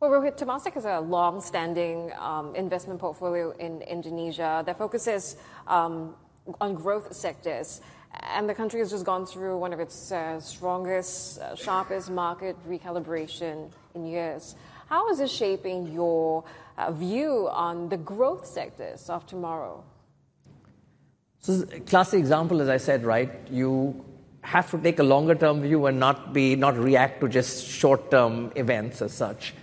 Well, Rohit, Temasek has a long-standing investment portfolio in Indonesia that focuses on growth sectors. And the country has just gone through one of its strongest, sharpest market recalibration in years. How is this shaping your view on the growth sectors of tomorrow? So, a classic example, as I said, right? You have to take a longer-term view and not react to just short-term events as such.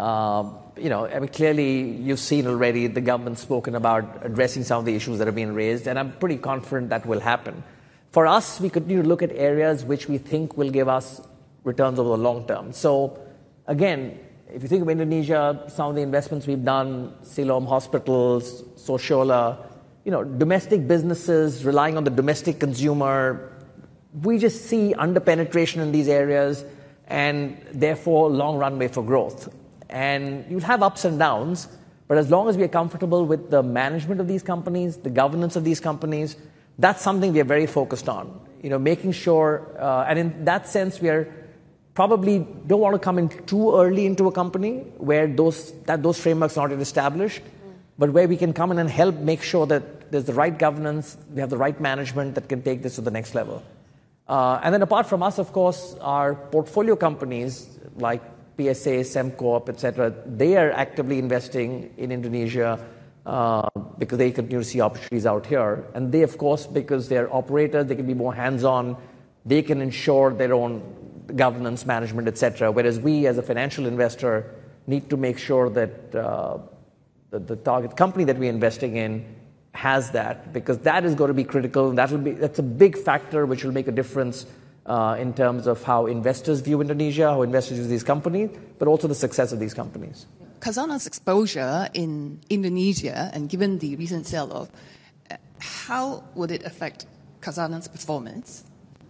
Clearly, you've seen already the government spoken about addressing some of the issues that have been raised, and I'm pretty confident that will happen. For us, we continue to look at areas which we think will give us returns over the long term. So, again, if you think of Indonesia, some of the investments we've done, Siloam Hospitals, Sociola, domestic businesses relying on the domestic consumer, we just see under-penetration in these areas and therefore long runway for growth. And you'll have ups and downs, but as long as we are comfortable with the management of these companies, the governance of these companies, that's something we are very focused on. Making sure, and in that sense, we are probably don't want to come in too early into a company where those frameworks are not established, but where we can come in and help make sure that there's the right governance, we have the right management that can take this to the next level. And then apart from us, of course, our portfolio companies like PSA, Sembcorp, etc., they are actively investing in Indonesia because they continue to see opportunities out here. And they, of course, because they're operators, they can be more hands-on, they can ensure their own governance, management, etc. Whereas we, as a financial investor, need to make sure that the target company that we're investing in has that, because that is going to be critical. That's a big factor which will make a difference in terms of how investors view Indonesia, how investors view these companies, but also the success of these companies. Khazanah's exposure in Indonesia, and given the recent sell-off, how would it affect Khazanah's performance?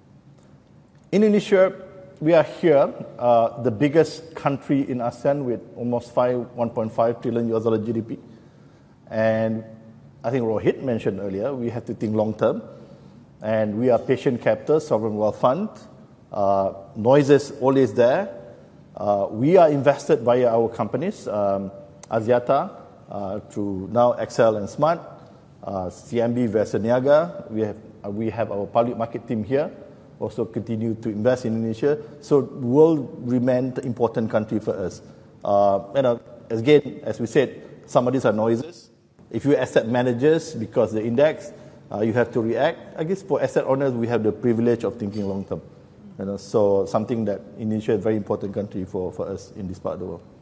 Indonesia, we are here, the biggest country in ASEAN with almost $1.5 trillion GDP. And I think Rohit mentioned earlier, we have to think long-term. And we are patient capital, sovereign wealth fund. Noises always there. We are invested via our companies, Axiata, through now XL and Smart, CMB, Vesa Niaga. We have our public market team here, also continue to invest in Indonesia. So will remain an important country for us. Again, as we said, some of these are noises. If you asset managers, because the index, you have to react. I guess for asset owners, we have the privilege of thinking long term. So something that Indonesia is a very important country for us in this part of the world.